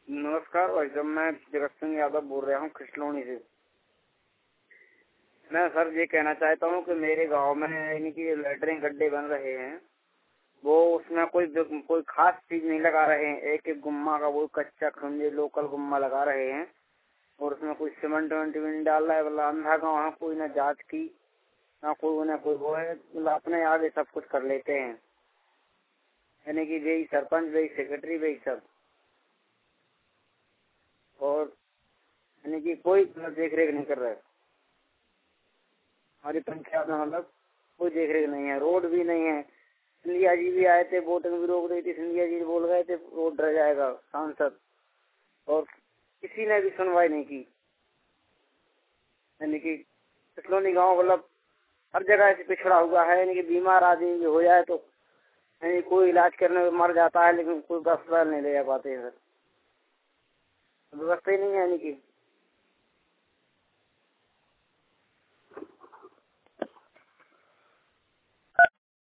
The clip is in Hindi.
नमस्कार भाई साहब, मैं जगत सिंह यादव बोल रहा हूँ खिसलोनी से। मैं सर ये कहना चाहता हूँ कि मेरे गांव में यानी कि लेटरिन गड्ढे बन रहे हैं, वो उसमें कोई खास चीज नहीं लगा रहे हैं। एक एक गुम्मा का वो कच्चा खंडे लोकल गुम्मा लगा रहे हैं और उसमें कोई सीमेंट वेंट भी नहीं डाल रहा है। मतलब अंधा गाँव है, कोई ना जांच की ना कोई वो है, मतलब अपने आगे सब कुछ कर लेते हैं। यानी कि वही सरपंच, वही सेक्रेटरी, वही सब, और यानी कि कोई देख रेख नहीं कर रहा है। हमारी पंचायत में मतलब कोई देख रेख नहीं है, रोड भी नहीं है। सिंधिया जी भी आए थे, वोटिंग भी रोक दी थी। सिंधिया जी बोल गए थे रोड डर जाएगा सांसद, और किसी ने भी सुनवाई नहीं की। यानी कि खिसलोनी गाँव मतलब हर जगह ऐसे पिछड़ा हुआ है। यानी कि बीमार आदमी हो जाए तो यानी कोई इलाज करने में मर जाता है, लेकिन कोई अस्पताल नहीं ले जा पाते हैं सर। व्यवस्था ही नहीं है यानी कि